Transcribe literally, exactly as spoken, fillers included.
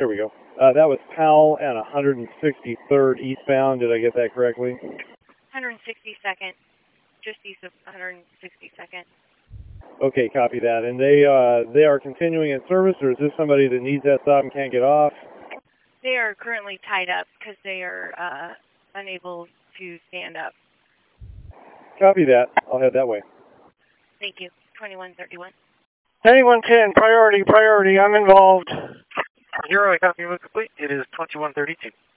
Here we go. Uh, that was Powell and one sixty-third eastbound. Did I get that correctly? one sixty-second, just east of one sixty-second. Okay, copy that. And they uh, they are continuing in service, or is this somebody that needs that stop and can't get off? They are currently tied up because they are uh, unable to stand up. Copy that. I'll head that way. Thank you. twenty-one thirty-one. ninety-one ten, priority, priority, I'm involved. Zero, I copy, complete. It is twenty-one thirty-two.